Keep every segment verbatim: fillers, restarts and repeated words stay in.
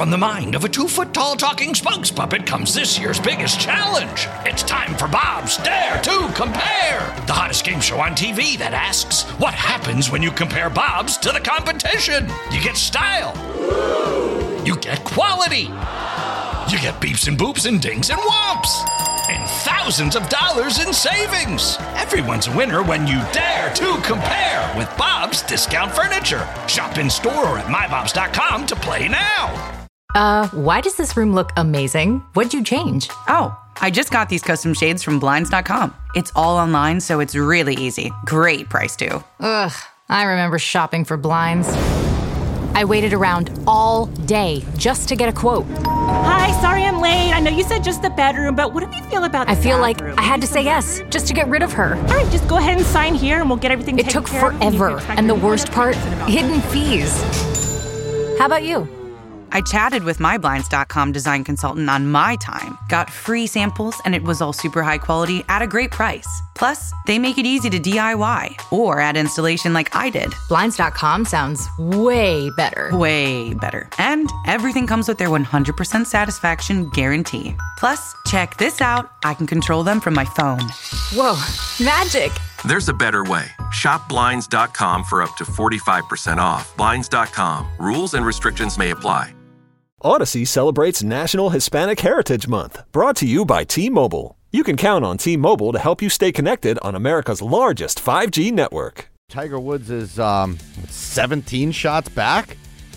From the mind of a two-foot-tall talking spokes puppet comes this year's biggest challenge. It's time for Bob's Dare to Compare, the hottest game show on T V that asks, what happens when you compare Bob's to the competition? You get style. You get quality. You get beeps and boops and dings and whomps. And thousands of dollars in savings. Everyone's a winner when you dare to compare with Bob's Discount Furniture. Shop in store or at my bobs dot com to play now. Uh, why does this room look amazing? What'd you change? Oh, I just got these custom shades from blinds dot com. It's all online, so it's really easy. Great price, too. Ugh, I remember shopping for blinds. I waited around all day just to get a quote. Hi, sorry I'm late. I know you said just the bedroom, but what do you feel about the I feel bathroom? like I had to say yes, just to get rid of her. All right, just go ahead and sign here and we'll get everything It taken took care of. forever, and the worst part, hidden fees. How about you? I chatted with my blinds dot com design consultant on my time, got free samples, and it was all super high quality at a great price. Plus, they make it easy to D I Y or add installation like I did. blinds dot com sounds way better. Way better. And everything comes with their one hundred percent satisfaction guarantee. Plus, check this out. I can control them from my phone. Whoa, magic. There's a better way. Shop blinds dot com for up to forty-five percent off. blinds dot com. Rules and restrictions may apply. Odyssey celebrates National Hispanic Heritage Month, brought to you by T-Mobile. You can count on T-Mobile to help you stay connected on America's largest five G network. Tiger Woods is um, seventeen shots back.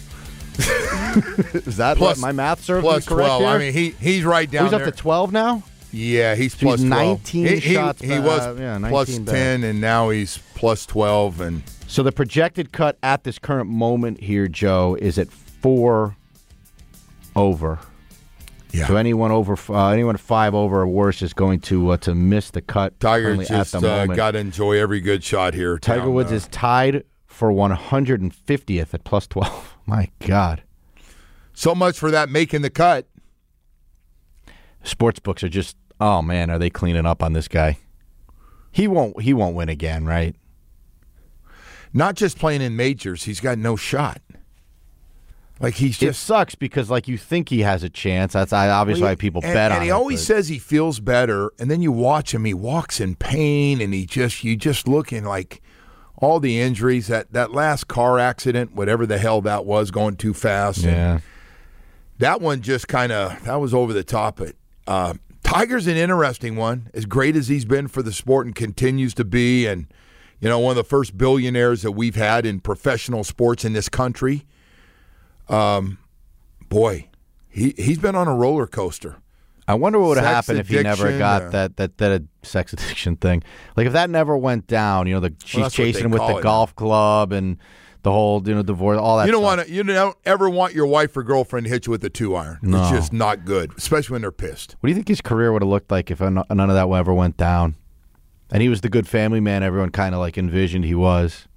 Is that plus, what my math serves plus me correct twelve. here? I mean, he he's right down oh, he's there. up to twelve now? Yeah, he's so plus he's twelve. nineteen he, shots he, he back. was Uh, yeah, plus ten, and now he's plus twelve. And so the projected cut at this current moment here, Joe, is at four over. Yeah. So anyone over, uh, anyone five over or worse is going to uh, to miss the cut. Tiger just just at the uh, moment. got to enjoy every good shot here. Tiger down, Woods uh, is tied for one hundred fiftieth at plus twelve. My God. So much for that making the cut. Sports books are just, oh man, are they cleaning up on this guy? He won't. He won't win again, right? Not just playing in majors, he's got no shot. Like he's just it sucks because like you think he has a chance. That's obviously well, why people and, bet and on it. And he always but. says he feels better, and then you watch him, he walks in pain, and he just you just looking like all the injuries. That that last car accident, whatever the hell that was, going too fast. Yeah, that one just kind of that was over the top. But uh, Tiger's an interesting one, as great as he's been for the sport and continues to be, and you know one of the first billionaires that we've had in professional sports in this country. Um, boy, he he's been on a roller coaster. I wonder what would have Sex happened if he never addiction, got uh, that that that sex addiction thing. Like if that never went down, you know, the she's that's what they chasing him with call the it. golf club and the whole you know divorce, all that. You don't stuff. want to. You don't ever want your wife or girlfriend to hit you with a two iron. No. It's just not good, especially when they're pissed. What do you think his career would have looked like if none of that ever went down? And he was the good family man everyone kind of like envisioned he was.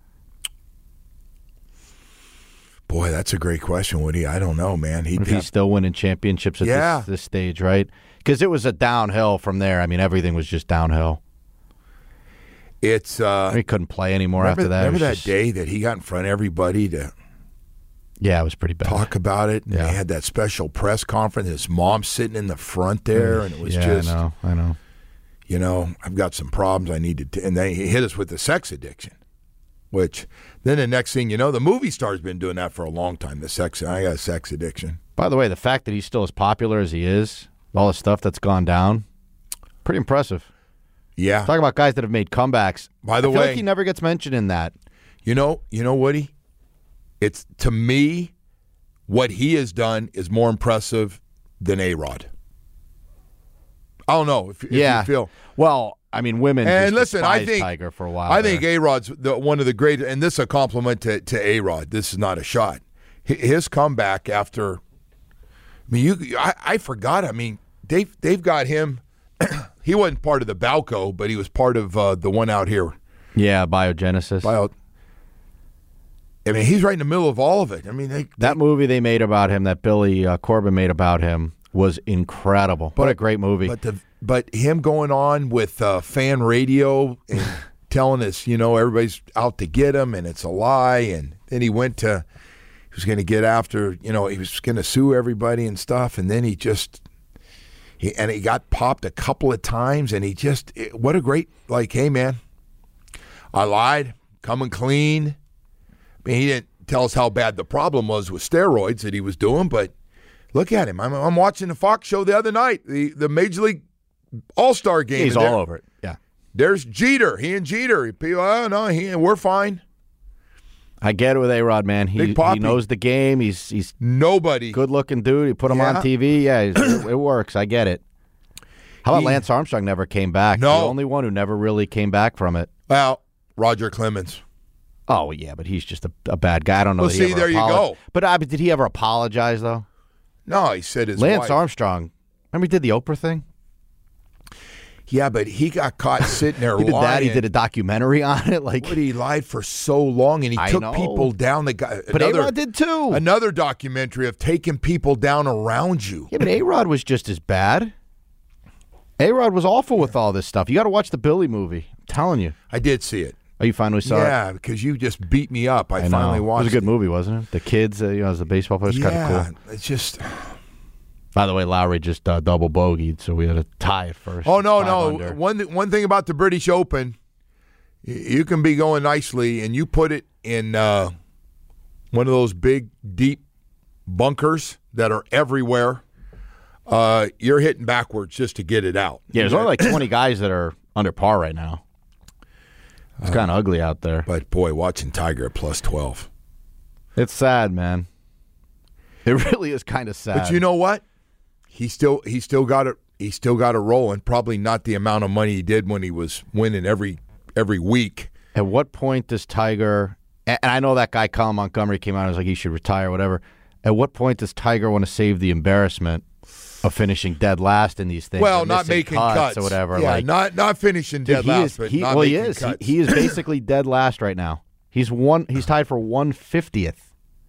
Boy, that's a great question, Woody. I don't know, man. He, If he's still winning championships at Yeah. this, this stage, right? Because it was a downhill from there. I mean, everything was just downhill. It's uh, He couldn't play anymore remember, after that. It Remember was that just- day that he got in front of everybody to Yeah, it was pretty bad. talk about it. Yeah. They had that special press conference. His mom sitting in the front there, and it was yeah, just, I know, I know. you know, I've got some problems I need to. T-. And then he hit us with the sex addiction, which then the next thing you know, the movie star's been doing that for a long time. The sex, I got a sex addiction. By the way, the fact that he's still as popular as he is, all the stuff that's gone down, pretty impressive. Yeah. Talk about guys that have made comebacks. By the I feel way, like he never gets mentioned in that. You know, you know, Woody, it's to me, what he has done is more impressive than A-Rod. I don't know if, if yeah. you feel. Well, I mean, women And just listen, I despised think Tiger for a while. I think there. A-Rod's the, one of the great, and this is a compliment to, to A-Rod. This is not a shot. His comeback after, I mean, you, I, I forgot. I mean, they've they've got him. He wasn't part of the Balco, but he was part of uh, the one out here. Yeah, Biogenesis. Bio. I mean, he's right in the middle of all of it. I mean, they, that they, movie they made about him, that Billy uh, Corbin made about him, was incredible. But, what a great movie. But the but him going on with uh, fan radio and telling us, you know, everybody's out to get him and it's a lie. And then he went to, he was going to get after, you know, he was going to sue everybody and stuff, and then he just, he and he got popped a couple of times, and he just, it, what a great, like, hey, man, I lied, coming clean. I mean, he didn't tell us how bad the problem was with steroids that he was doing, but look at him. I'm, I'm watching the Fox show the other night, the, the Major League All-Star game. He's all there, over it, yeah. There's Jeter. He and Jeter. People, oh, no, he, we're fine. I get it with A-Rod, man. He, he knows the game. He's he's nobody good-looking dude. You put him yeah. on T V. Yeah, it, it works. I get it. How about he, Lance Armstrong never came back? No. The only one who never really came back from it. Well, Roger Clemens. Oh, yeah, but he's just a, a bad guy. I don't know. Well, that see, he ever there apologized. you go. But uh, did he ever apologize, though? No, he said his Lance wife. Armstrong, remember he did the Oprah thing? Yeah, but he got caught sitting there he did lying. That. He did a documentary on it. Like, what, he lied for so long, and he I took know. people down. The guy, but another, A-Rod did too. Another documentary of taking people down around you. Yeah, but A-Rod was just as bad. A-Rod was awful with all this stuff. You got to watch the Billy movie. I'm telling you. I did see it. Oh, you finally saw yeah, it? Yeah, because you just beat me up. I, I finally watched it. It was a good movie, wasn't it? The kids, uh, you know, as the baseball players, yeah, kind of cool. It's just... By the way, Lowry just uh, double bogeyed, so we had a tie at first. Oh, no, no. Under. One, one thing about the British Open, you can be going nicely, and you put it in uh, one of those big, deep bunkers that are everywhere. Uh, you're hitting backwards just to get it out. Yeah, there's only like twenty guys that are under par right now. It's uh, kind of ugly out there. But, boy, watching Tiger at plus twelve. It's sad, man. It really is kind of sad. But you know what? He still he still got it he still got it rolling. Probably not the amount of money he did when he was winning every every week. At what point does Tiger, and I know that guy Colin Montgomery came out and was like he should retire, whatever. At what point does Tiger want to save the embarrassment of finishing dead last in these things? Well, not making cuts, cuts or whatever. Yeah, like, not not finishing dead he last, is, but he, not well, making he is. cuts. He, he is basically dead last right now. He's one. He's tied for one fiftieth.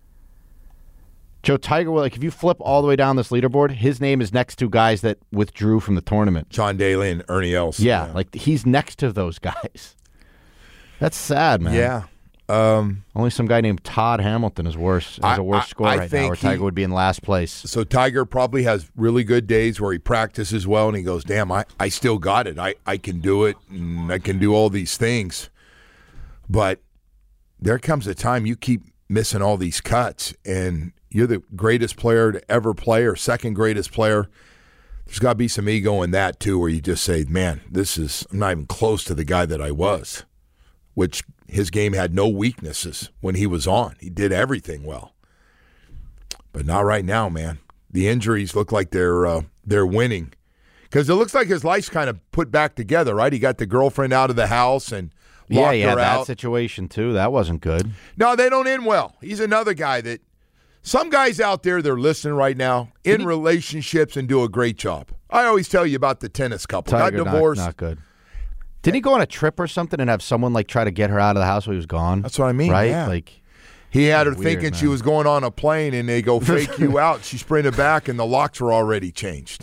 Joe Tiger, like if you flip all the way down this leaderboard, his name is next to guys that withdrew from the tournament. John Daly and Ernie Els. Yeah, yeah, like he's next to those guys. That's sad, man. Yeah. Um, Only some guy named Todd Hamilton is worse. Has a worse I, score I right now, where Tiger he, would be in last place. So Tiger probably has really good days where he practices well and he goes, damn, I, I still got it. I, I can do it, and I can do all these things. But there comes a time you keep missing all these cuts, and you're the greatest player to ever play or second greatest player. There's got to be some ego in that, too, where you just say, man, this is I'm not even close to the guy that I was, which his game had no weaknesses when he was on. He did everything well. But not right now, man. The injuries look like they're uh, they're winning. Because it looks like his life's kind of put back together, right? He got the girlfriend out of the house and locked yeah, yeah, her that out. situation, too. That wasn't good. No, they don't end well. He's another guy that some guys out there, they're listening right now, in he, relationships and do a great job. I always tell you about the tennis couple. Tiger, got divorced. Not, not good. Didn't he go on a trip or something and have someone like try to get her out of the house while he was gone? That's what I mean, right? Yeah. Like he had her weird, thinking man. she was going on a plane, and they go fake you out. She sprinted back, and the locks were already changed.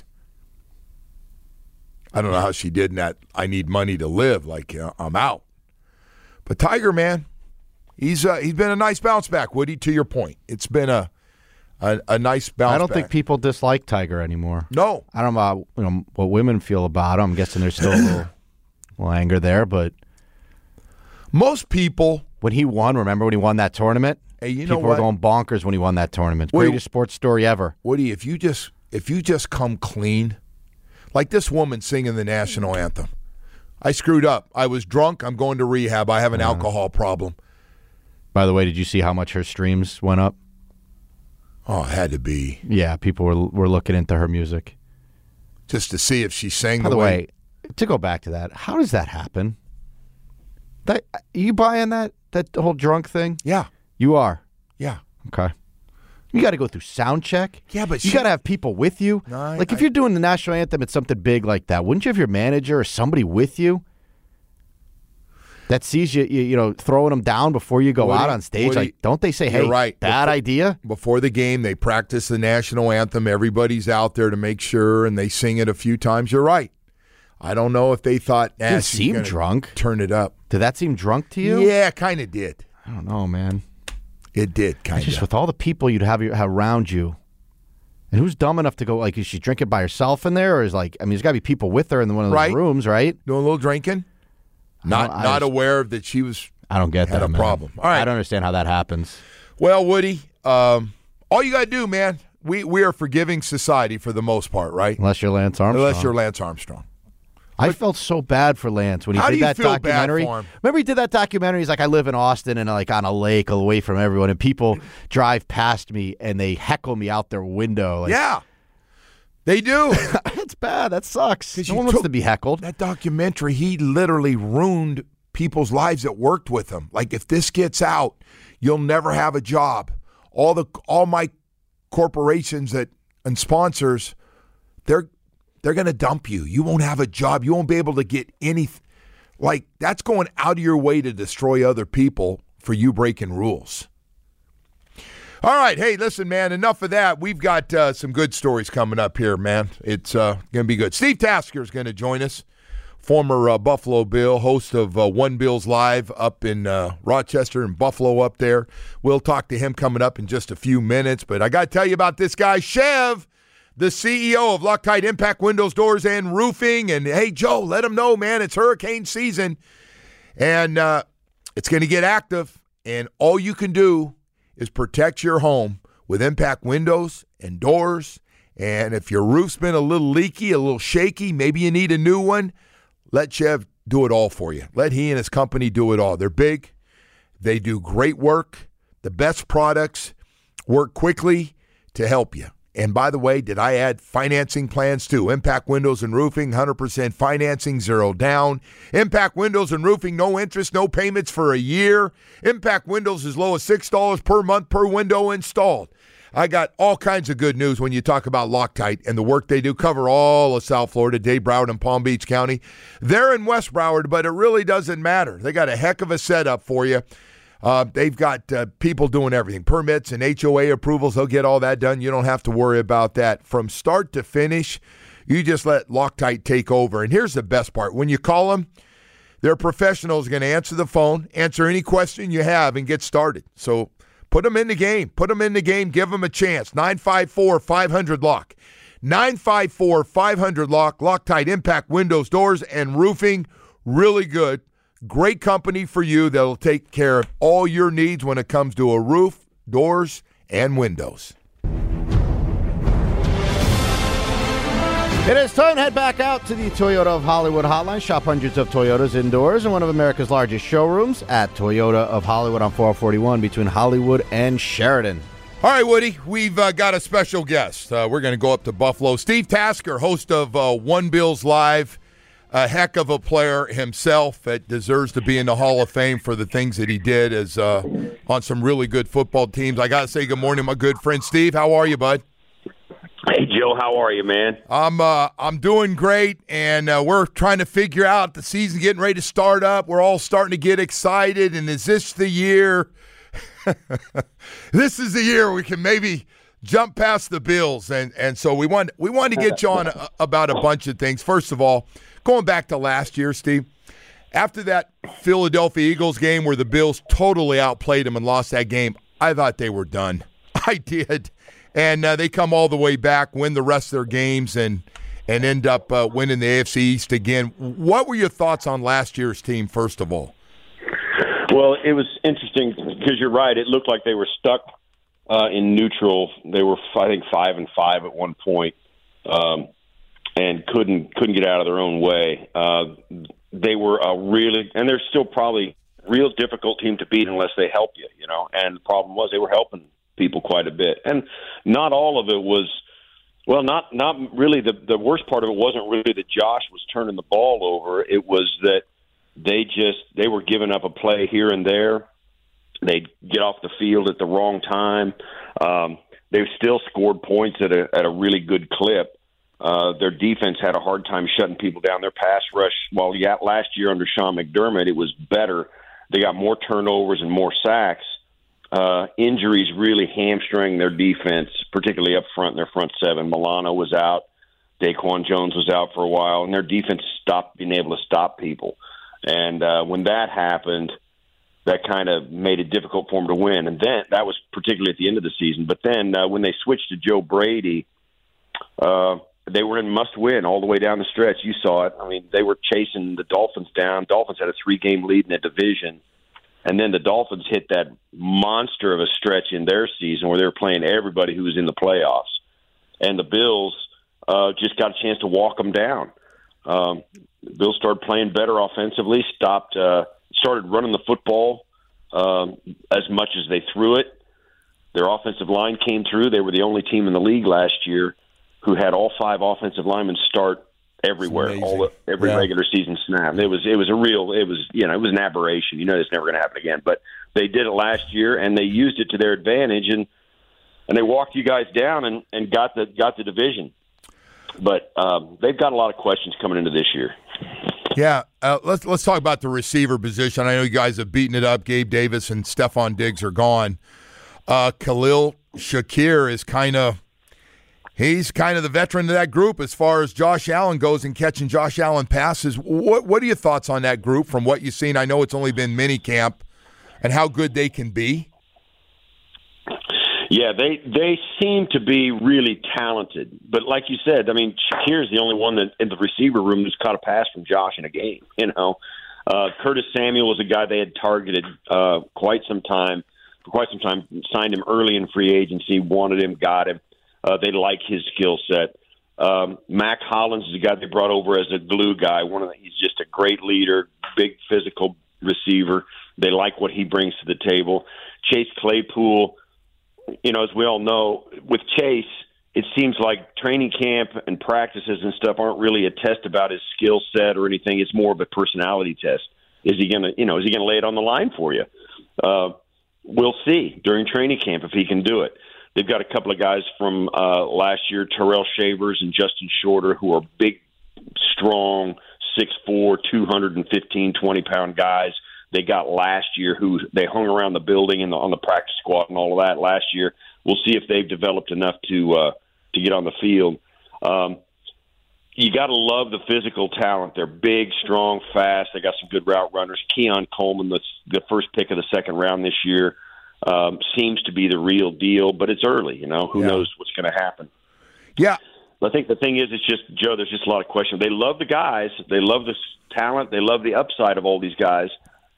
I don't know how she did in that. I need money to live. Like you know, I'm out. But Tiger, man, he's uh, he's been a nice bounce back. Woody, to your point, it's been a a, a nice bounce. I don't back. think people dislike Tiger anymore. No, I don't know about, you know, what women feel about him. I'm guessing there's still a little, little anger there, but most people, when he won, remember when he won that tournament? Hey, you people know were what? going bonkers when he won that tournament. Woody, Greatest sports story ever. Woody, if you just if you just come clean, like this woman singing the national anthem. I screwed up. I was drunk. I'm going to rehab. I have an uh, alcohol problem. By the way, did you see how much her streams went up? Oh, it had to be. Yeah, people were were looking into her music. Just to see if she sang By the the way. way, to go back to that, how does that happen? That are you buying that that whole drunk thing? Yeah. You are? Yeah. Okay. You got to go through sound check. Yeah, but you she, got to have people with you. No, I, like if I, you're doing the national anthem at something big like that, wouldn't you have your manager or somebody with you that sees you, you, you know, throwing them down before you go Woody, out on stage? Woody, like, don't they say, "Hey, right. bad before, idea"? Before the game, they practice the national anthem. Everybody's out there to make sure, and they sing it a few times. You're right. I don't know if they thought, nah, Didn't she's seem gonna drunk. Turn it up. Did that seem drunk to you? Yeah, kind of did. I don't know, man. It did, kind Just of. with all the people you'd have, have around you. And who's dumb enough to go, like, is she drinking by herself in there? Or is, like, I mean, there's got to be people with her in one of those Right. rooms, right? Doing a little drinking? Not I not just- aware that she was I don't get had that, a man. problem. All right. I don't understand how that happens. Well, Woody, um, all you got to do, man, we, we are a forgiving society for the most part, right? Unless you're Lance Armstrong. Unless you're Lance Armstrong. I felt so bad for Lance when he How did do you that feel bad documentary. for him? Remember he did that documentary? He's like, I live in Austin and like on a lake away from everyone, and people drive past me and they heckle me out their window. Like, Yeah. They do. it's bad. That sucks. 'Cause No you one wants took to be heckled. That documentary, he literally ruined people's lives that worked with him. Like, if this gets out, you'll never have a job. All the all my corporations that and sponsors, they're they're going to dump you. You won't have a job. You won't be able to get any. Like, that's going out of your way to destroy other people for you breaking rules. All right. Hey, listen, man, enough of that. We've got uh, some good stories coming up here, man. It's uh, going to be good. Steve Tasker is going to join us, former uh, Buffalo Bill, host of uh, One Bills Live up in uh, Rochester and Buffalo up there. We'll talk to him coming up in just a few minutes. But I got to tell you about this guy, Chev, the C E O of Loctite Impact Windows, Doors, and Roofing. And, hey, Joe, let him know, man, it's hurricane season. And uh, it's going to get active. And all you can do is protect your home with impact windows and doors. And if your roof's been a little leaky, a little shaky, maybe you need a new one, let Chev do it all for you. Let he and his company do it all. They're big. They do great work. The best products work quickly to help you. And by the way, did I add financing plans too? Impact Windows and Roofing, one hundred percent financing, zero down. Impact Windows and Roofing, no interest, no payments for a year. Impact Windows as low as six dollars per month per window installed. I got all kinds of good news when you talk about Loctite and the work they do. Cover all of South Florida, Dade, Broward, and Palm Beach County. They're in West Broward, but it really doesn't matter. They got a heck of a setup for you. Uh, they've got uh, people doing everything. Permits and H O A approvals, they'll get all that done. You don't have to worry about that. From start to finish, you just let Loctite take over. And here's the best part. When you call them, their professionals are going to answer the phone, answer any question you have, and get started. So put them in the game. Put them in the game. Give them a chance. nine five four, five hundred, lock. nine five four, five hundred, lock. Loctite Impact Windows, Doors, and Roofing. Really good. Great company for you that'll take care of all your needs when it comes to a roof, doors, and windows. It is time to head back out to the Toyota of Hollywood hotline. Shop hundreds of Toyotas indoors in one of America's largest showrooms at Toyota of Hollywood on four forty-one between Hollywood and Sheridan. All right, Woody, we've uh, got a special guest. Uh, we're going to go up to Buffalo. Steve Tasker, host of uh, One Bills Live. A heck of a player himself that deserves to be in the Hall of Fame for the things that he did as uh, on some really good football teams. I got to say good morning, my good friend Steve. How are you, bud? Hey, Joe. How are you, man? I'm uh, I'm doing great, and uh, we're trying to figure out the season getting ready to start up. We're all starting to get excited, and is this the year? This is the year we can maybe jump past the Bills, and and so we want we want to get you on a, about a bunch of things. First of all, going back to last year, Steve, after that Philadelphia Eagles game where the Bills totally outplayed them and lost that game, I thought they were done. I did. And uh, they come all the way back, win the rest of their games, and and end up uh, winning the A F C East again. What were your thoughts on last year's team, first of all? Well, it was interesting because you're right. It looked like they were stuck uh, in neutral. They were, I think, five and five at one point. Um and couldn't couldn't get out of their own way. Uh, they were a really, and they're still probably a real difficult team to beat unless they help you, you know. And the problem was they were helping people quite a bit. And not all of it was, well, not not really. The, the worst part of it wasn't really that Josh was turning the ball over. It was that they just, they were giving up a play here and there. They'd get off the field at the wrong time. Um, they've still scored points at a at a really good clip. Uh, their defense had a hard time shutting people down. Their pass rush, while yeah, last year under Sean McDermott, it was better. They got more turnovers and more sacks. Uh, injuries really hamstring their defense, particularly up front in their front seven. Milano was out. Daquan Jones was out for a while, and their defense stopped being able to stop people. And uh, when that happened, that kind of made it difficult for them to win. And then that was particularly at the end of the season. But then uh, when they switched to Joe Brady, uh, they were in must-win all the way down the stretch. You saw it. I mean, they were chasing the Dolphins down. Dolphins had a three-game lead in the division. And then the Dolphins hit that monster of a stretch in their season where they were playing everybody who was in the playoffs. And the Bills uh, just got a chance to walk them down. Um, the Bills started playing better offensively, stopped, uh, started running the football um, as much as they threw it. Their offensive line came through. They were the only team in the league last year who had all five offensive linemen start everywhere, all the, every yeah. regular season snap. It was it was a real it was you know it was an aberration. You know it's never going to happen again. But they did it last year, and they used it to their advantage, and and they walked you guys down and, and got the got the division. But um, they've got a lot of questions coming into this year. Yeah, uh, let's let's talk about the receiver position. I know you guys have beaten it up. Gabe Davis and Stephon Diggs are gone. Uh, Khalil Shakir is kind of he's kind of the veteran of that group as far as Josh Allen goes and catching Josh Allen passes. What what are your thoughts on that group from what you've seen? I know it's only been mini camp, and how good they can be. Yeah, they they seem to be really talented. But like you said, I mean, Shakir's the only one that in the receiver room who's caught a pass from Josh in a game. You know, uh, Curtis Samuel was a guy they had targeted uh, quite some time, for quite some time, signed him early in free agency, wanted him, got him. Uh, they like his skill set. Um, Mac Hollins is a guy they brought over as a glue guy. One of the, he's just a great leader, big physical receiver. They like what he brings to the table. Chase Claypool. You know, as we all know, with Chase, it seems like training camp and practices and stuff aren't really a test about his skill set or anything. It's more of a personality test. Is he going to, you know, is he going to lay it on the line for you? Uh, we'll see during training camp if he can do it. They've got a couple of guys from uh, last year, Terrell Shavers and Justin Shorter, who are big, strong, six foot four, two hundred fifteen, twenty-pound guys. They got last year who they hung around the building and the, on the practice squad and all of that last year. We'll see if they've developed enough to uh, to get on the field. Um, you got to love the physical talent. They're big, strong, fast. They got some good route runners. Keon Coleman, the, the first pick of the second round this year, um, seems to be the real deal, but it's early. You know, who yeah. knows what's going to happen? Yeah. I think the thing is, it's just, Joe, there's just a lot of questions. They love the guys. They love the talent. They love the upside of all these guys.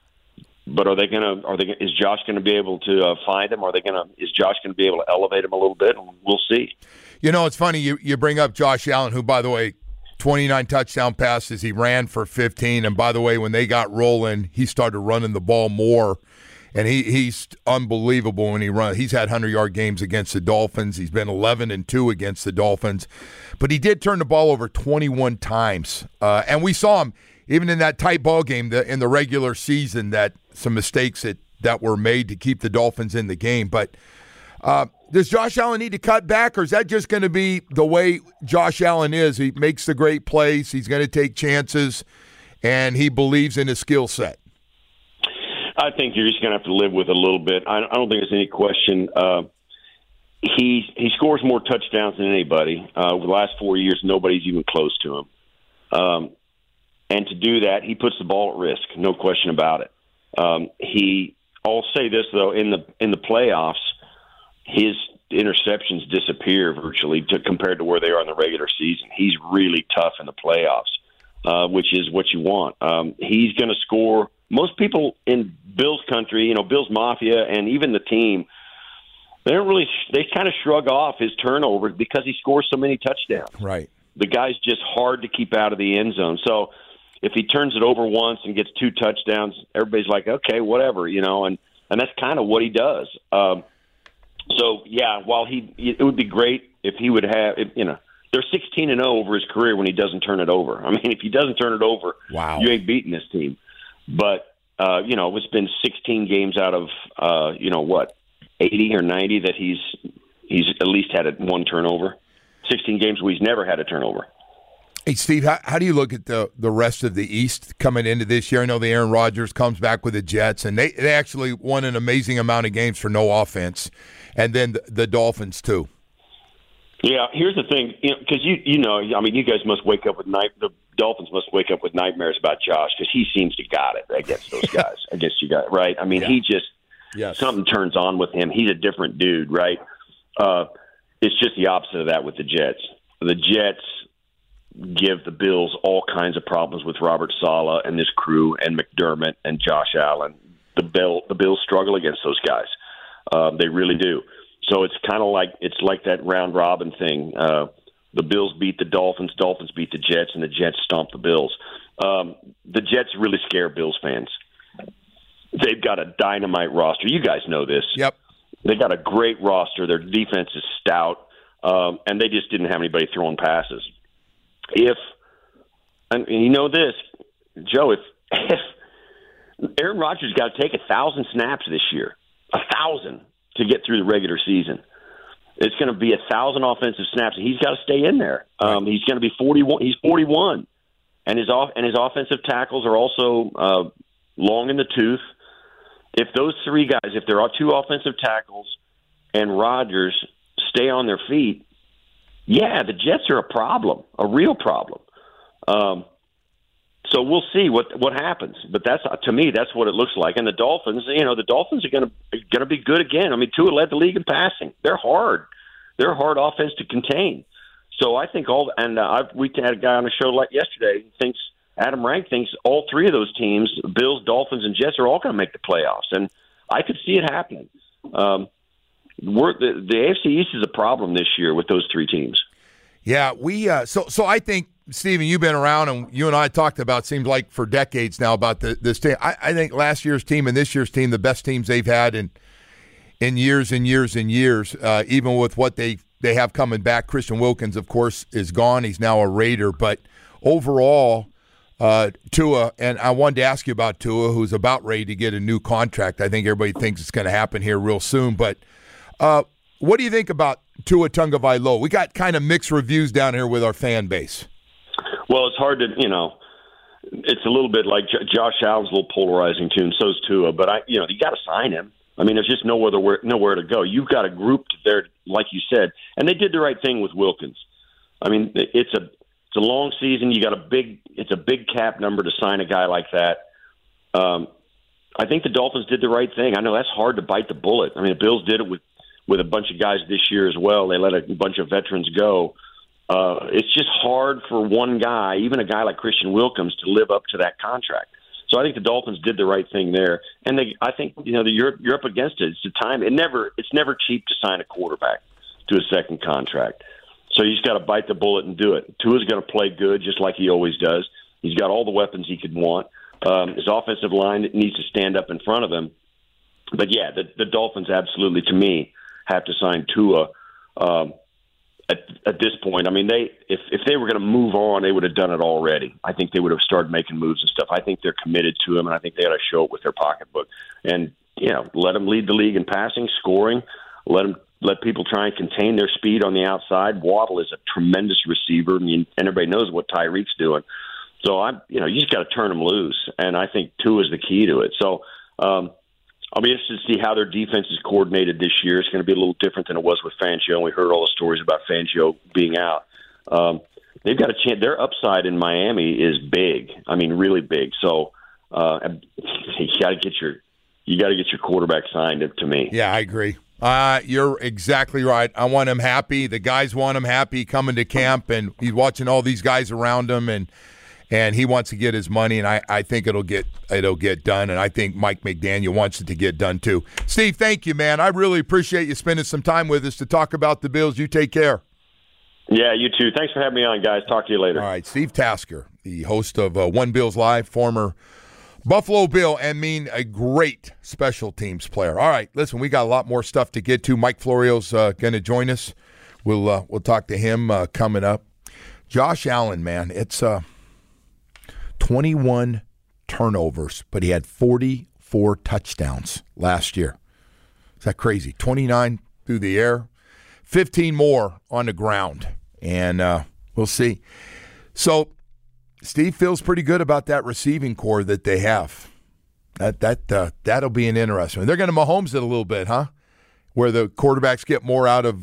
But are they going to? Are they? Is Josh going to be able to uh, find him? Are they going to? Is Josh going to be able to elevate him a little bit? We'll see. You know, it's funny you you bring up Josh Allen, who, by the way, twenty-nine touchdown passes. He ran for fifteen, and by the way, when they got rolling, he started running the ball more, and he he's unbelievable when he runs. He's had hundred-yard games against the Dolphins. He's been eleven and two against the Dolphins, but he did turn the ball over twenty-one times, uh, and we saw him. Even in that tight ball game the, in the regular season, that some mistakes that, that were made to keep the Dolphins in the game. But uh, does Josh Allen need to cut back, or is that just going to be the way Josh Allen is? He makes the great plays, he's going to take chances, and he believes in his skill set. I think you're just going to have to live with it a little bit. I, I don't think there's any question. Uh, he he scores more touchdowns than anybody. Uh, over the last four years, nobody's even close to him. Um, And to do that, he puts the ball at risk, no question about it. Um, he, I'll say this though, in the in the playoffs, his interceptions disappear virtually to, compared to where they are in the regular season. He's really tough in the playoffs, uh, which is what you want. Um, he's going to score. Most people in Bills country, you know, Bills Mafia, and even the team, they don't really. They kind of shrug off his turnovers because he scores so many touchdowns. Right. The guy's just hard to keep out of the end zone. So if he turns it over once and gets two touchdowns, everybody's like, okay, whatever, you know, and, and that's kind of what he does. Um, so, yeah, while he, it would be great if he would have, if, you know, they're sixteen and oh over his career when he doesn't turn it over. I mean, if he doesn't turn it over, wow, you ain't beating this team. But, uh, you know, it's been sixteen games out of, uh, you know, what, eighty or ninety that he's he's at least had one turnover. sixteen games where he's never had a turnover. Hey, Steve, how, how do you look at the, the rest of the East coming into this year? I know the Aaron Rodgers comes back with the Jets, and they, they actually won an amazing amount of games for no offense, and then the, the Dolphins too. Yeah, here's the thing, because you, know, you you know, I mean, you guys must wake up at night. The Dolphins must wake up with nightmares about Josh because he seems to got it against those guys, against you guys, right? I mean, yeah. he just yes. something turns on with him. He's a different dude, right? Uh, it's just the opposite of that with the Jets. The Jets give the Bills all kinds of problems with Robert Saleh and this crew and McDermott and Josh Allen. The Bill, the Bills struggle against those guys. Um, they really do. So it's kind of like it's like that round robin thing. Uh, the Bills beat the Dolphins, Dolphins beat the Jets, and the Jets stomp the Bills. Um, the Jets really scare Bills fans. They've got a dynamite roster. You guys know this. Yep. They got a great roster. Their defense is stout, um, and they just didn't have anybody throwing passes. If and you know this, Joe, if, if Aaron Rodgers got to take a thousand snaps this year, a thousand to get through the regular season, it's going to be a thousand offensive snaps, and he's got to stay in there. Um, he's going to be forty-one. He's forty-one, and his off and his offensive tackles are also uh, long in the tooth. If those three guys, if there are two offensive tackles and Rodgers stay on their feet, yeah, the Jets are a problem, a real problem. Um, so we'll see what what happens. But that's to me, that's what it looks like. And the Dolphins, you know, the Dolphins are going to going to be good again. I mean, Tua led the league in passing. They're hard. They're a hard offense to contain. So I think all and uh, I've, we had a guy on the show like yesterday who thinks. Adam Rank thinks all three of those teams, Bills, Dolphins, and Jets, are all going to make the playoffs, and I could see it happening. Um, we're, the, the A F C East is a problem this year with those three teams. Yeah, we. Uh, so, so I think, Stephen, you've been around, and you and I talked about, seems like for decades now, about the, this team. I, I think last year's team and this year's team, the best teams they've had in in years and years and years. Uh, even with what they they have coming back, Christian Wilkins, of course, is gone. He's now a Raider, but overall. Uh, Tua, and I wanted to ask you about Tua, who's about ready to get a new contract. I think everybody thinks it's going to happen here real soon. But uh, what do you think about Tua Tagovailoa? We got kind of mixed reviews down here with our fan base. Well, it's hard to, you know, it's a little bit like J- Josh Allen's a little polarizing too, and so's Tua. But I, you know, you got to sign him. I mean, there's just nowhere to, nowhere to go. You've got a group there, like you said, and they did the right thing with Wilkins. I mean, it's a It's a long season. You got a big. It's a big cap number to sign a guy like that. Um, I think the Dolphins did the right thing. I know that's hard to bite the bullet. I mean, the Bills did it with with a bunch of guys this year as well. They let a bunch of veterans go. Uh, it's just hard for one guy, even a guy like Christian Wilkins, to live up to that contract. So I think the Dolphins did the right thing there. And they, I think you know the, you're you're up against it. It's the time. It never. It's never cheap to sign a quarterback to a second contract. So you just got to bite the bullet and do it. Tua's going to play good, just like he always does. He's got all the weapons he could want. Um, his offensive line needs to stand up in front of him. But, yeah, the, the Dolphins absolutely, to me, have to sign Tua um, at, at this point. I mean, they if, if they were going to move on, they would have done it already. I think they would have started making moves and stuff. I think they're committed to him, and I think they got to show it with their pocketbook. And, you know, let him lead the league in passing, scoring, let him – let people try and contain their speed on the outside. Waddle is a tremendous receiver. I mean, and everybody knows what Tyreek's doing. So I'm, you know, you just got to turn them loose, and I think Tua is the key to it. So um, I'll be interested to see how their defense is coordinated this year. It's going to be a little different than it was with Fangio, and we heard all the stories about Fangio being out. Um, they've got a chance. Their upside in Miami is big. I mean, really big. So uh, you got to get your you got to get your quarterback signed. To me, yeah, I agree. Uh, you're exactly right. I want him happy. The guys want him happy coming to camp, and he's watching all these guys around him, and and he wants to get his money, and I, I think it'll get it'll get done, and I think Mike McDaniel wants it to get done too. Steve, thank you, man. I really appreciate you spending some time with us to talk about the Bills. You take care. Yeah, you too. Thanks for having me on, guys. Talk to you later. All right, Steve Tasker, the host of uh, One Bills Live, former Buffalo Bill, and mean a great special teams player. All right, listen, we got a lot more stuff to get to. Mike Florio's uh, going to join us. We'll uh, we'll talk to him uh, coming up. Josh Allen, man, it's uh, twenty-one turnovers, but he had forty-four touchdowns last year. Is that crazy? twenty-nine through the air, fifteen more on the ground, and uh, we'll see. So Steve feels pretty good about that receiving core that they have. That that uh, that'll be an interesting. They're going to Mahomes it a little bit, huh? Where the quarterbacks get more out of uh,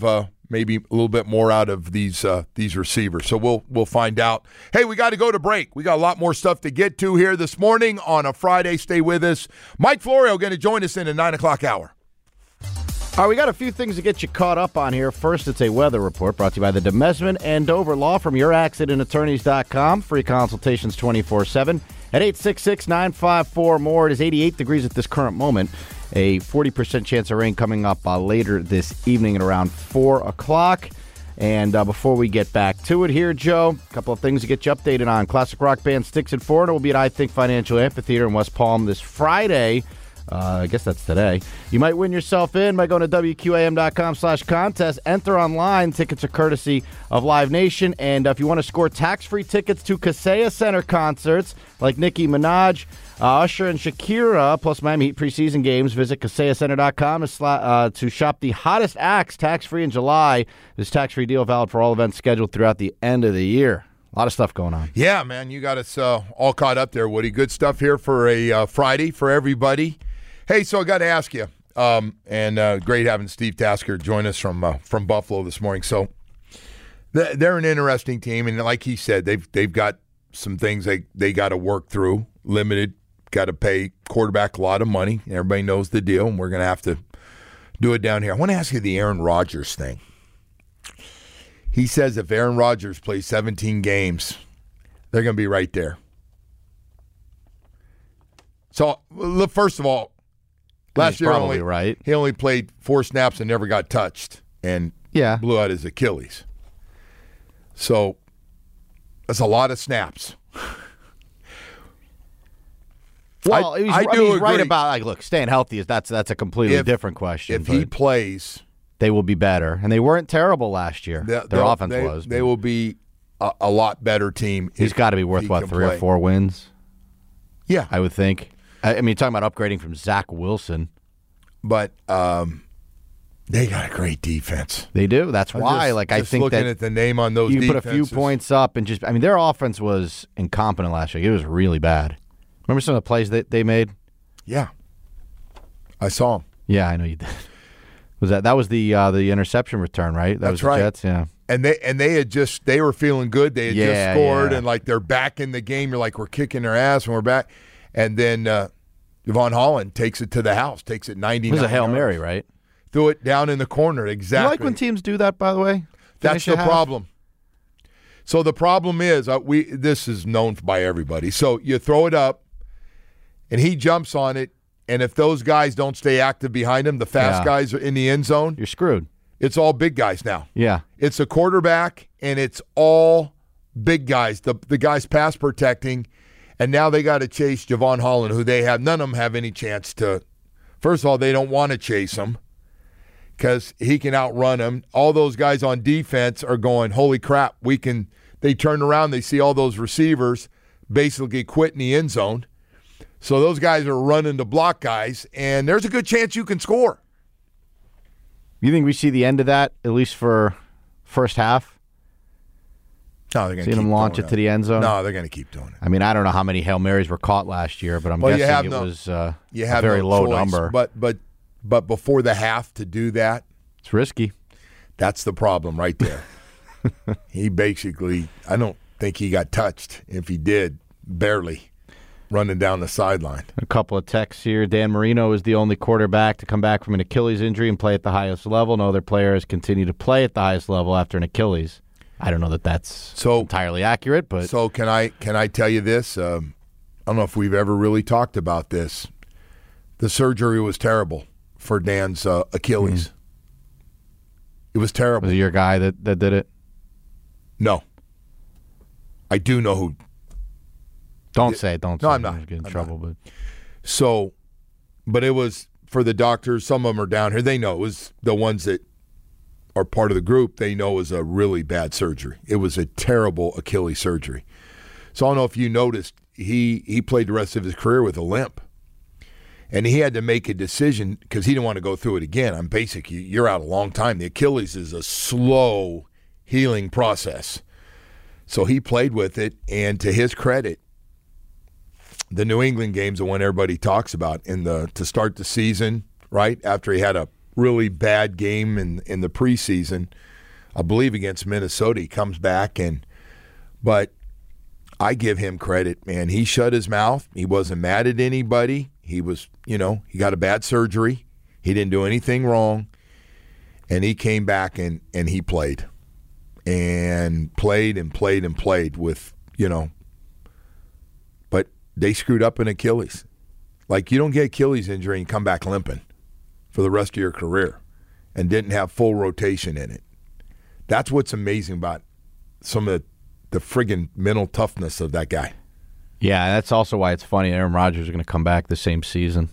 maybe a little bit more out of these uh, these receivers. So we'll we'll find out. Hey, we got to go to break. We got a lot more stuff to get to here this morning on a Friday. Stay with us. Mike Florio going to join us in the nine o'clock hour. All right, we got a few things to get you caught up on here. First, it's a weather report brought to you by the DeMesman and Dover Law from your accident attorneys dot com. Free consultations twenty-four seven at eight six six, nine five four, more. It is eighty-eight degrees at this current moment. A forty percent chance of rain coming up uh, later this evening at around four o'clock. And uh, before we get back to it here, Joe, a couple of things to get you updated on. Classic rock band Styx and Foreigner will be at I Think Financial Amphitheater in West Palm this Friday. Uh, I guess that's today. You might win yourself in by going to W Q A M dot com slash contest. Enter online. Tickets are courtesy of Live Nation. And uh, if you want to score tax-free tickets to Kaseya Center concerts like Nicki Minaj, uh, Usher, and Shakira, plus Miami Heat preseason games, visit Kaseya Center dot com to, sla- uh, to shop the hottest acts tax-free in July. This tax-free deal valid for all events scheduled throughout the end of the year. A lot of stuff going on. Yeah, man. You got us uh, all caught up there, Woody. Good stuff here for a uh, Friday for everybody. Hey, so I got to ask you, um, and uh, great having Steve Tasker join us from uh, from Buffalo this morning. So th- they're an interesting team, and like he said, they've they've got some things they they got to work through. Limited, got to pay quarterback a lot of money. Everybody knows the deal, and we're going to have to do it down here. I want to ask you the Aaron Rodgers thing. He says if Aaron Rodgers plays seventeen games, they're going to be right there. So, look, first of all, last year probably only, right. he only played four snaps and never got touched and yeah. blew out his Achilles. So that's a lot of snaps. Well, I, he's, I I do mean, he's agree. right about, like, look, staying healthy, is that's that's a completely If- different question. If he but plays, they will be better. And they weren't terrible last year. they- Their they'll- offense they, was. They but will be a, a lot better team. He's if got to be worth, he what, can three play. or four wins, Yeah, I would think. I, I mean, you're talking about upgrading from Zach Wilson. but um, they got a great defense. They do. That's I'm why. just- like I just think looking that at the name on those you put a defenses. few points up and just, I mean, their offense was incompetent last year. It was really bad. Remember some of the plays that they made? Yeah, I saw him. Yeah, I know you did. Was that that was the uh, the interception return, right? That That's was the right. Jets, yeah. And they and they had just they were feeling good. They had Yeah, just scored yeah. and like they're back in the game. You're like, we're kicking their ass and we're back. And then uh, Devon Holland takes it to the house, takes it ninety. It was a Hail Mary, right? Threw it down in the corner. You Exactly. like when teams do that, by the way? That's Finish a the half? problem. So the problem is uh, we. This is known by everybody. So you throw it up, and he jumps on it. And if those guys don't stay active behind him, the fast Yeah. guys are in the end zone. You're screwed. It's all big guys now. Yeah. It's a quarterback, and it's all big guys, the the guys pass protecting, and now they got to chase Javon Holland, who they have. None of them have any chance to. First of all, they don't want to chase him because he can outrun them. All those guys on defense are going, holy crap, we can. They turn around, they see all those receivers basically quit in the end zone. So those guys are running to block guys, and there's a good chance you can score. You think we see the end of that, at least for first half? No, they're going to Seeing keep them launch doing it to the end zone? No, they're going to keep doing it. I mean, I don't know how many Hail Marys were caught last year, but I'm Well, you guessing have it no- was uh, You a have very no low choice, number. But but but before the half to do that, it's risky. that's the problem right there. He basically, I don't think he got touched. If he did, barely running down the sideline. A couple of texts here. Dan Marino is the only quarterback to come back from an Achilles injury and play at the highest level. No other player has continued to play at the highest level after an Achilles. I don't know that that's So- entirely accurate, but So can I can I tell you this? Um, I don't know if we've ever really talked about this. The surgery was terrible for Dan's uh, Achilles. It was terrible. was it your guy that, that did it? No. I do know who. Don't say it. Don't No, say I'm it. not. You'll get in I'm trouble. But So, but it was for the doctors. Some of them are down here. They know it was the ones that are part of the group. They know it was a really bad surgery. It was a terrible Achilles surgery. So I don't know if you noticed, he, he played the rest of his career with a limp. And he had to make a decision because he didn't want to go through it again. I'm basic. You- You're out a long time. The Achilles is a slow healing process. So he played with it, and to his credit, the New England game's the one everybody talks about in the to start the season, right? After he had a really bad game in in the preseason, I believe against Minnesota. He comes back, and but I give him credit, man. He shut his mouth. He wasn't mad at anybody. He was, you know, he got a bad surgery. He didn't do anything wrong. And he came back and, and he played. And played and played and played with, you know, but they screwed up an Achilles. Like, you don't get Achilles injury and come back limping for the rest of your career and didn't have full rotation in it. That's what's amazing about some of the, the friggin' mental toughness of that guy. Yeah, that's also why it's funny Aaron Rodgers is going to come back the same season.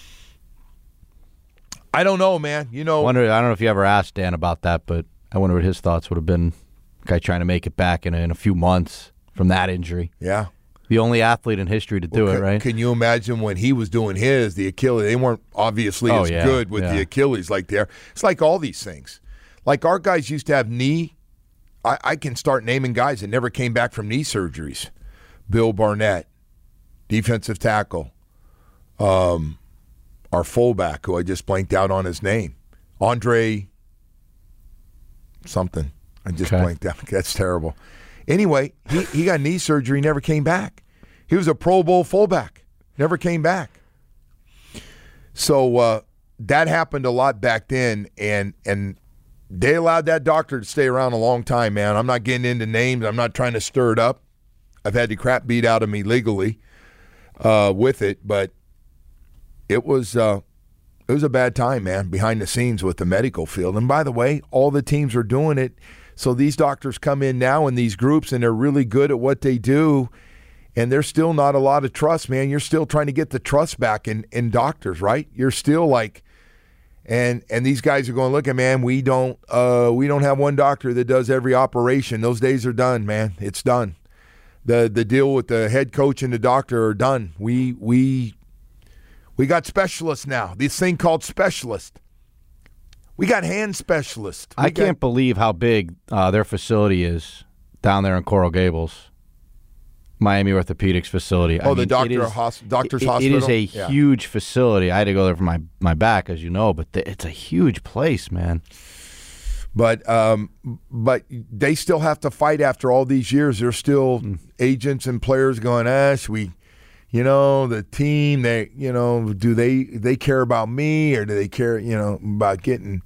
I don't know, man. You know, I wonder. I don't know if you ever asked Dan about that, but I wonder what his thoughts would have been. Guy trying to make it back in a, in a few months from that injury. Yeah. The only athlete in history to do well, it, can, right? Can you imagine when he was doing his, the Achilles? They weren't obviously oh, as yeah, good with yeah. the Achilles like there. It's like all these things. Like our guys used to have knee. I, I can start naming guys that never came back from knee surgeries. Bill Barnett, defensive tackle. Um, our fullback, who I just blanked out on his name. Andre something. I just okay. blanked out. That's terrible. Anyway, he, he got knee surgery, never came back. He was a Pro Bowl fullback, never came back. So uh, that happened a lot back then, and and they allowed that doctor to stay around a long time, man. I'm not getting into names. I'm not trying to stir it up. I've had the crap beat out of me legally uh, with it, but it was uh, it was a bad time, man, behind the scenes with the medical field. And by the way, all the teams are doing it. So these doctors come in now in these groups, and they're really good at what they do, and there's still not a lot of trust, man. You're still trying to get the trust back in, in doctors, right? You're still like, and and these guys are going, look, man, we don't uh, we don't have one doctor that does every operation. Those days are done, man. It's done. The the deal with the head coach and the doctor are done. We we we got specialists now. This thing called specialist. We got hand specialists. We I can't got, believe how big uh, their facility is down there in Coral Gables, Miami Orthopedics facility. Oh, I the mean, doctor it is, hos- doctor's it, hospital? It is a Yeah. huge facility. I had to go there for my, my back, as you know, but th- it's a huge place, man. But um, but they still have to fight after all these years. There's still mm. agents and players going, Ash, we, you know, the team, they, you know, do they they care about me or do they care, you know, about getting?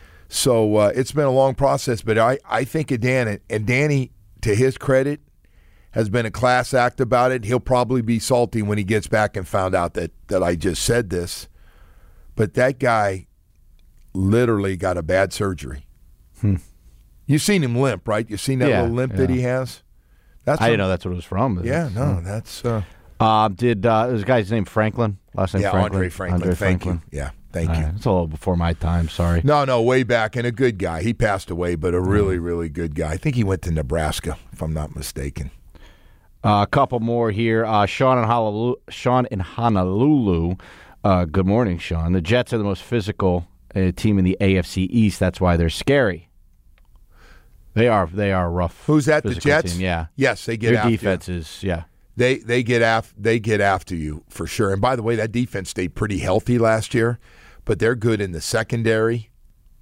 So uh, it's been a long process, but I, I think of Dan, and Danny, to his credit, has been a class act about it. He'll probably be salty when he gets back and found out that, that I just said this. But that guy literally got a bad surgery. Hmm. You've seen him limp, right? You've seen that Yeah, little limp yeah. that he has? That's I a, didn't know that's what it was from. Yeah, no, that's... Uh, uh, did uh, this guy's name Franklin? Last name yeah, Franklin? Andre Franklin. Andre Thank Franklin. you. Yeah, thank All you. right. It's a little before my time, sorry. No, no, way back, and a good guy. He passed away, but a really, really good guy. I think he went to Nebraska, if I'm not mistaken. Uh, a couple more here. Uh, Sean in Honolulu. Sean in Honolulu. Uh, good morning, Sean. The Jets are the most physical uh, team in the A F C East. That's why they're scary. They are. They are rough. Who's that? The physical Jets? Team. Yeah. Yes, they get Their after defense you. is yeah. They they get af- they get after you for sure. And by the way, that defense stayed pretty healthy last year, but they're good in the secondary.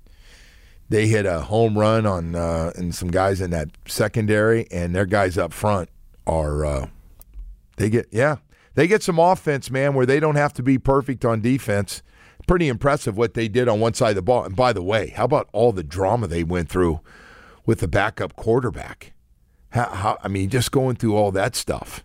They hit a home run on uh, and some guys in that secondary, and their guys up front are uh, they get yeah they get some offense, man, where they don't have to be perfect on defense. Pretty impressive what they did on one side of the ball. And by the way, how about all the drama they went through with the backup quarterback? How, how I mean, just going through all that stuff.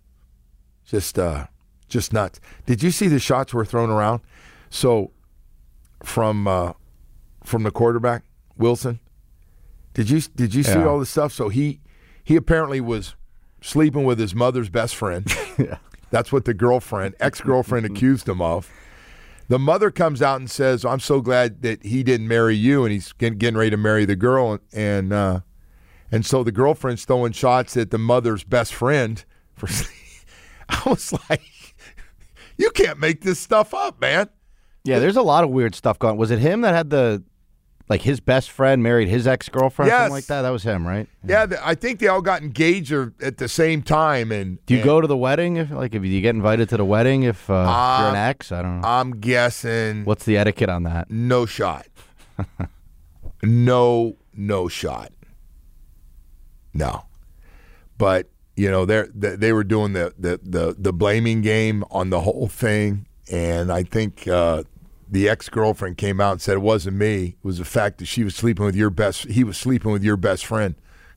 Just uh, just nuts. Did you see the shots were thrown around? So from uh, from the quarterback, Wilson, did you did you see Yeah. all the stuff? So he he apparently was sleeping with his mother's best friend. Yeah. That's what the girlfriend, ex-girlfriend accused him of. The mother comes out and says, I'm so glad that he didn't marry you, and he's getting ready to marry the girl. And uh, and so the girlfriend's throwing shots at the mother's best friend. For I was like, you can't make this stuff up, man. Yeah, there's a lot of weird stuff going. Was it him that had the, like his best friend married his ex-girlfriend, Yes. something like that? That was him, right? Yeah, th- I think they all got engaged or- at the same time. And Do you and go to the wedding? If like, if you get invited to the wedding, if uh, Uh, you're an ex, I don't know. I'm guessing What's the etiquette on that? no shot. no, no shot. No. But, you know, they they were doing the, the, the, the blaming game on the whole thing, and I think uh, the ex-girlfriend came out and said it wasn't me. It was the fact that she was sleeping with your best – he was sleeping with your best friend.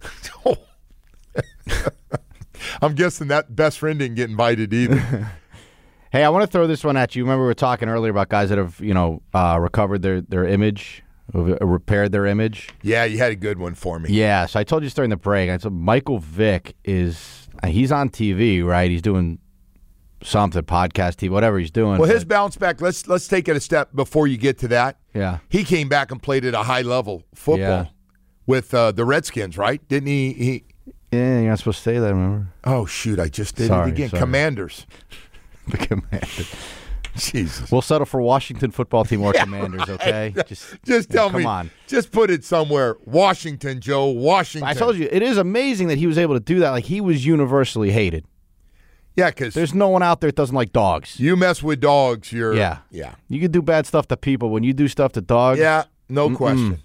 I'm guessing that best friend didn't get invited either. Hey, I want to throw this one at you. Remember we were talking earlier about guys that have, you know, uh, recovered their, their image, repaired their image. Yeah, you had a good one for me. Yeah, so I told you this during the break. I said Michael Vick is, he's on T V, right? He's doing something, podcast T V, whatever he's doing. Well, but, his bounce back, let's let's take it a step before you get to that. Yeah. He came back and played at a high level football Yeah. with uh, the Redskins, right? Didn't he, he? Yeah, you're not supposed to say that, remember? Oh, shoot, I just did Sorry, it again. sorry. Commanders. The Commanders. Jesus. We'll settle for Washington football team or Yeah, Commanders, right. okay? Just, Just tell come me. on. Just put it somewhere. Washington, Joe. Washington. I told you, it is amazing that he was able to do that. Like, he was universally hated. Yeah, because There's no one out there that doesn't like dogs. you mess with dogs, you're. Yeah. Yeah. You can do bad stuff to people. When you do stuff to dogs, Yeah, no Mm-mm. question.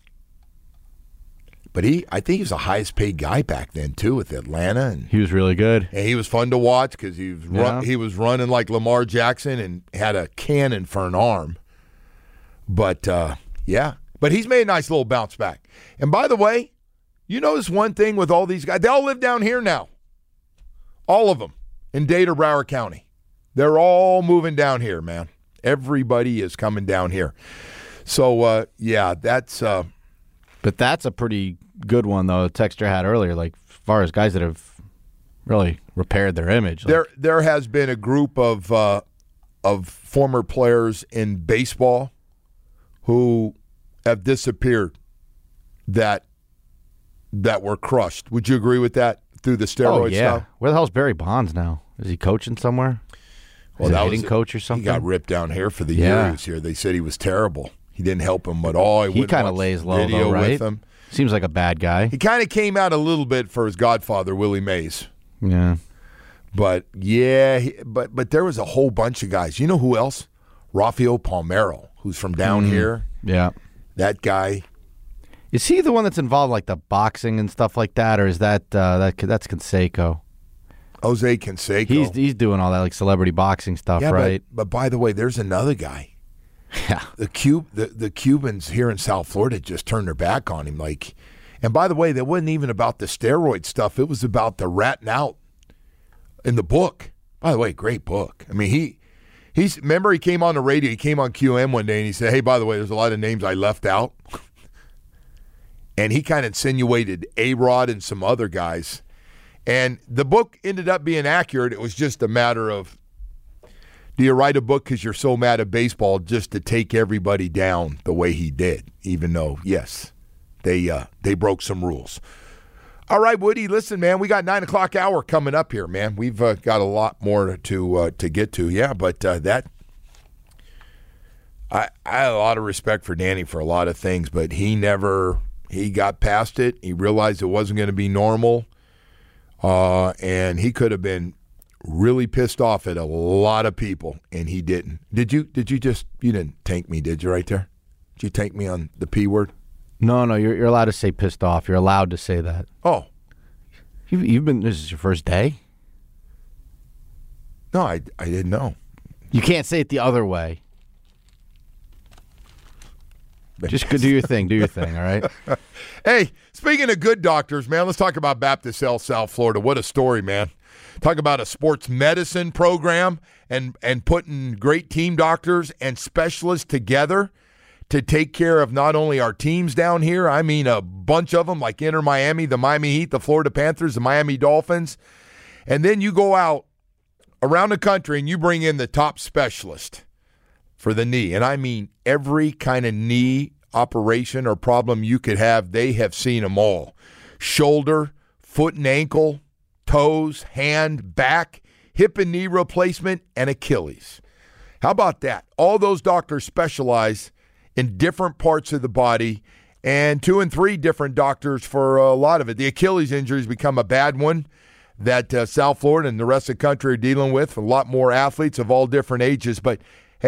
But he, I think he was the highest paid guy back then, too, with Atlanta. And, he was really good. and he was fun to watch because he, was run, Yeah. he was running like Lamar Jackson and had a cannon for an arm. But, uh, yeah. But he's made a nice little bounce back. And by the way, you notice one thing with all these guys. They all live down here now. All of them in Dade, Broward County. They're all moving down here, man. Everybody is coming down here. So, uh, yeah, that's uh, But that's a pretty good one, though. The texter had earlier, like, as far as guys that have really repaired their image. Like, there. There has been a group of uh, of former players in baseball who have disappeared that that were crushed. Would you agree with that through the steroid oh, yeah. stuff? Where the hell's Barry Bonds now? Is he coaching somewhere? Well, Is he that a was hitting it. coach or something? He got ripped down here for the Yeah. year he was here. They said he was terrible. He didn't help him at all. He wouldn't kind of watch lays low, video though, right? with him. Seems like a bad guy. He kind of came out a little bit for his godfather, Willie Mays. Yeah. But, yeah, he, but but there was a whole bunch of guys. You know who else? Rafael Palmeiro, who's from down Mhm. here. Yeah. That guy. Is he the one that's involved, like, the boxing and stuff like that, or is that uh, that that's Canseco? Jose Canseco. He's he's doing all that, like, celebrity boxing stuff, yeah, right? But, but by the way, there's another guy. Yeah. The Cub the, the Cubans here in South Florida just turned their back on him. Like, and by the way, that wasn't even about the steroid stuff. It was about the ratting out in the book. By the way, great book. I mean, he he's remember he came on the radio. He came on Q M one day and he said, "Hey, by the way, there's a lot of names I left out." And he kind of insinuated A-Rod and some other guys. And the book ended up being accurate. It was just a matter of, do you write a book because you're so mad at baseball just to take everybody down the way he did, even though, yes, they uh, they broke some rules. All right, Woody, listen, man, we got nine o'clock hour coming up here, man. We've uh, got a lot more to uh, to get to, yeah, but uh, that I, I have a lot of respect for Danny for a lot of things, but he never, he got past it. He realized it wasn't going to be normal, uh, and he could have been really pissed off at a lot of people, and he didn't. Did you Did you just, you didn't tank me, did you, right there? Did you tank me on the P word? No, no, you're you're allowed to say pissed off. You're allowed to say that. Oh. You've, you've been, this is your first day? No, I, I didn't know. You can't say it the other way. Just go do your thing. Do your thing, all right? Hey, speaking of good doctors, man, let's talk about Baptist Health South Florida. What a story, man. Talk about a sports medicine program and, and putting great team doctors and specialists together to take care of not only our teams down here, I mean a bunch of them like Inter Miami, the Miami Heat, the Florida Panthers, the Miami Dolphins. And then you go out around the country and you bring in the top specialist for the knee. And I mean every kind of knee operation or problem you could have, they have seen them all. Shoulder, foot and ankle, toes, hand, back, hip and knee replacement, and Achilles. How about that? All those doctors specialize in different parts of the body, and two and three different doctors for a lot of it. The Achilles injuries become a bad one that uh, South Florida and the rest of the country are dealing with. A lot more athletes of all different ages. But, hey,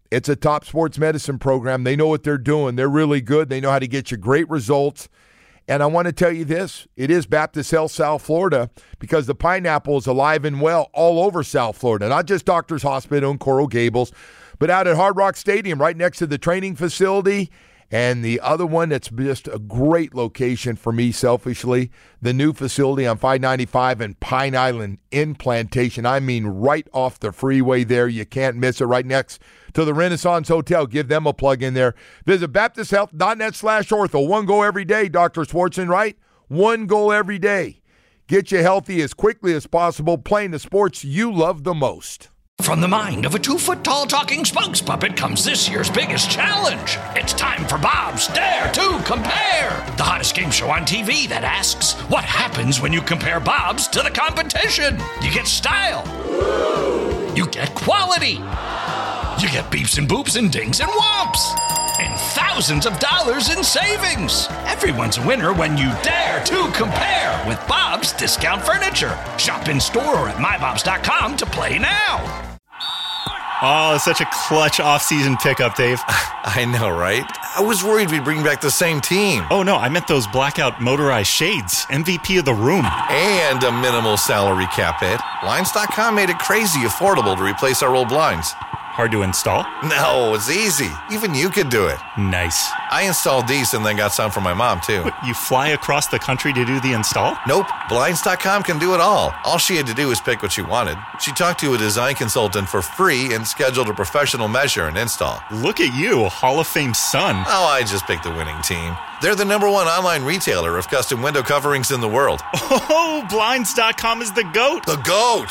It's a top sports medicine program. They know what they're doing. They're really good. They know how to get you great results. And I want to tell you this, it is Baptist Health South Florida because the pineapple is alive and well all over South Florida, not just Doctors Hospital and Coral Gables, but out at Hard Rock Stadium right next to the training facility. And the other one that's just a great location for me selfishly, the new facility on five ninety-five and Pine Island in Plantation. I mean right off the freeway there. You can't miss it, right next to the Renaissance Hotel. Give them a plug in there. Visit baptist health dot net slash ortho. One goal every day, Doctor Swartzen, right? One goal every day. Get you healthy as quickly as possible, playing the sports you love the most. From the mind of a two-foot-tall talking spokes puppet comes this year's biggest challenge. It's time for Bob's Dare to Compare, the hottest game show on T V that asks, what happens when you compare Bob's to the competition? You get style. You get quality. You get beeps and boops and dings and whomps. And thousands of dollars in savings. Everyone's a winner when you dare to compare with Bob's Discount Furniture. Shop in store or at my bobs dot com to play now. Oh, such a clutch off-season pickup, Dave. I know, right? I was worried we'd bring back the same team. Oh, no, I meant those blackout motorized shades. M V P of the room. And a minimal salary cap hit. Blinds dot com made it crazy affordable to replace our old blinds. Hard to install? No, it's easy. Even you could do it. Nice. I installed these and then got some for my mom, too. What, you fly across the country to do the install? Nope. Blinds dot com can do it all. All she had to do was pick what she wanted. She talked to a design consultant for free and scheduled a professional measure and install. Look at you, a Hall of Fame son. Oh, I just picked the winning team. They're the number one online retailer of custom window coverings in the world. Oh, Blinds dot com is the GOAT. The GOAT!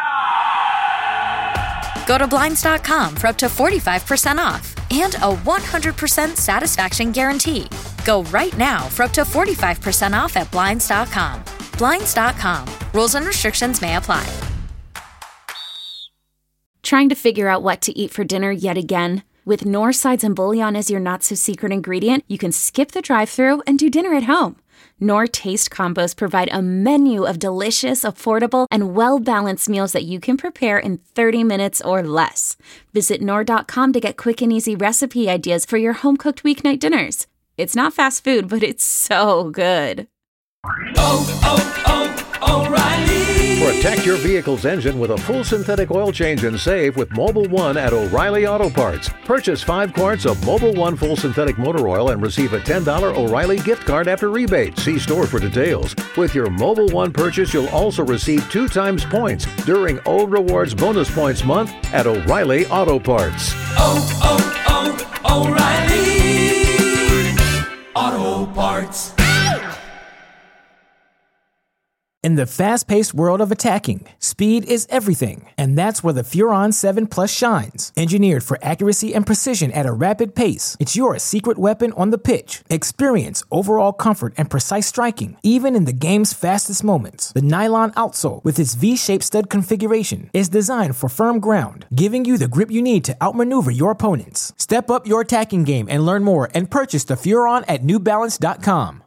Go to Blinds dot com for up to forty-five percent off and a one hundred percent satisfaction guarantee. Go right now for up to forty-five percent off at Blinds dot com. Blinds dot com. Rules and restrictions may apply. Trying to figure out what to eat for dinner yet again? With Knorr sides and bouillon as your not-so-secret ingredient, you can skip the drive-thru and do dinner at home. Knorr Taste Combos provide a menu of delicious, affordable, and well-balanced meals that you can prepare in thirty minutes or less. Visit Knorr dot com to get quick and easy recipe ideas for your home-cooked weeknight dinners. It's not fast food, but it's so good. Oh, oh, oh, O'Reilly! Protect your vehicle's engine with a full synthetic oil change and save with Mobil one at O'Reilly Auto Parts. Purchase five quarts of Mobil one full synthetic motor oil and receive a ten dollars O'Reilly gift card after rebate. See store for details. With your Mobil one purchase, you'll also receive two times points during O Rewards Bonus Points Month at O'Reilly Auto Parts. Oh, oh, oh, O'Reilly Auto Parts. In the fast-paced world of attacking, speed is everything, and that's where the Furon seven Plus shines. Engineered for accuracy and precision at a rapid pace, it's your secret weapon on the pitch. Experience overall comfort and precise striking, even in the game's fastest moments. The nylon outsole, with its V-shaped stud configuration, is designed for firm ground, giving you the grip you need to outmaneuver your opponents. Step up your attacking game and learn more and purchase the Furon at New Balance dot com.